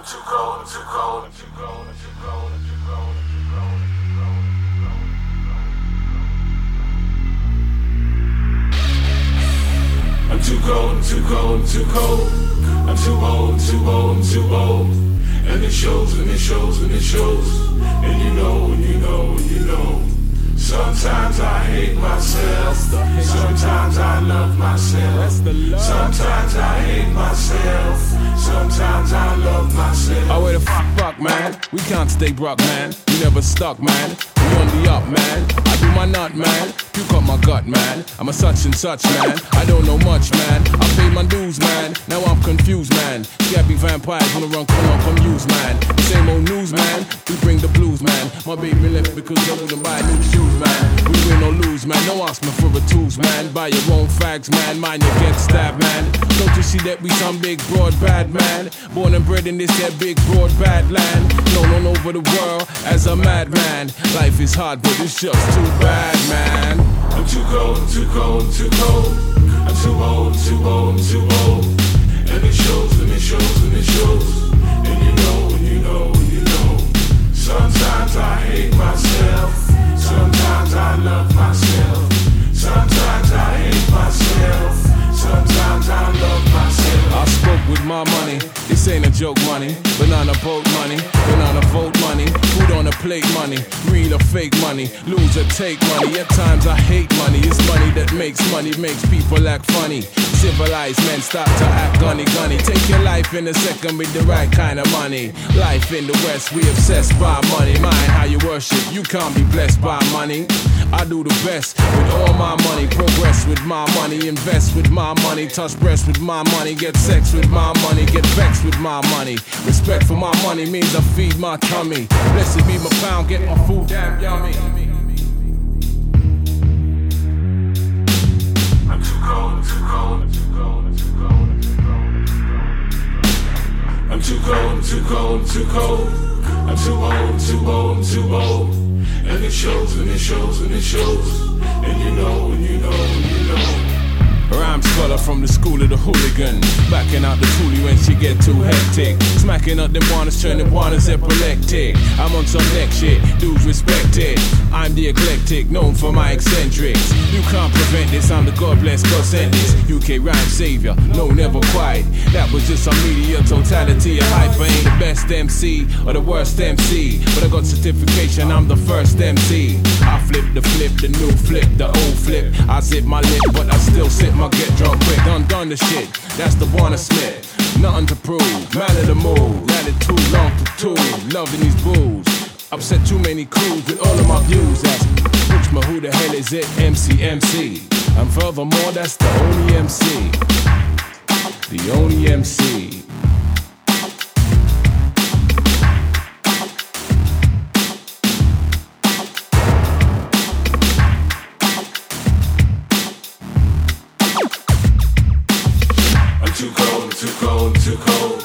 too cold, I'm too cold, I'm too cold, I'm too cold, I'm too cold, I'm too cold, I'm too cold, I'm too cold, I'm too cold. I'm too old, I'm too old, I'm too old. And it shows, and it shows, and it shows. And you know, and you know, and you know. Sometimes I hate myself. Sometimes I love myself. Sometimes I hate myself. Sometimes I love myself. Oh, wait the fuck, man. We can't stay broke, man. We never stuck, man. We on the up, man. I do my nut, man. You cut my gut, man. I'm a such and such, man. I don't know much, man. I pay my dues, man. Now I'm confused, man. Scabby vampires wanna run corner from use, man. The same old news, man. We bring the blues, man. My baby left because I wouldn't buy new shoes, man. We win or lose, man. No ask me for the tools, man. Buy your own fags, man. Mine you get stabbed, man. Don't you see that we some big, broad, bad man? Born and bred in this that big, broad, bad land. Known all over the world as a madman. Life is hard, but it's just too bad, man. I'm too cold, I'm too cold, I'm too cold. I'm too old, I'm too old, I'm too old. And it shows, and it shows, and it shows. And you know, and you know, and you know. Sometimes I hate myself. Sometimes I love myself. Sometimes I hate myself. Sometimes I love myself. I spoke with my money. This ain't a joke money. Banana boat money. Banana vote money. Food on a plate money. Real or fake money. Lose or take money. At times I hate money. It's money that makes money. Makes people act funny. Civilized men stop to act gunny. Take your life in a second with the right kind of money. Life in the West, we obsessed by money. Mind how you worship. You can't be blessed by money. I do the best with all my money. Progress with my money. Invest with my money. Touch breasts with my money. Get sex with my money. Get vexed with my money. Respect for my money means I feed my tummy. Blessed be my pound. Get my food damn yummy. I'm too cold, I'm too cold, I'm too cold, I'm too cold, I'm too cold. I'm too cold, I'm too cold, I'm too cold. I'm too old, I'm too old, I'm too old. And it shows, and it shows, and it shows. And you know, and you know, and you know. Rhyme scholar from the school of the hooligan. Backing out the toolie when she get too hectic. Smacking up them bonnets, turning bonnets epileptic. I'm on some neck shit, dudes respect it. I'm the eclectic, known for my eccentrics. You can't prevent this, I'm the God bless, God sent this. UK rhyme savior, no never quite. That was just some media totality. A hype, I ain't the best MC or the worst MC. But I got certification, I'm the first MC. I flip, the new flip, the old flip. I zip my lip, but I still sit my get drunk quick. Done the shit, that's the Warner Smith. Nothing to prove, man of the mood. Had it too long to tool, loving these booze. Upset too many crews with all of my views. That's Bushma, who the hell is it? MC. And furthermore, that's the only MC. The only MC. I'm too cold, I'm too cold, I'm too cold.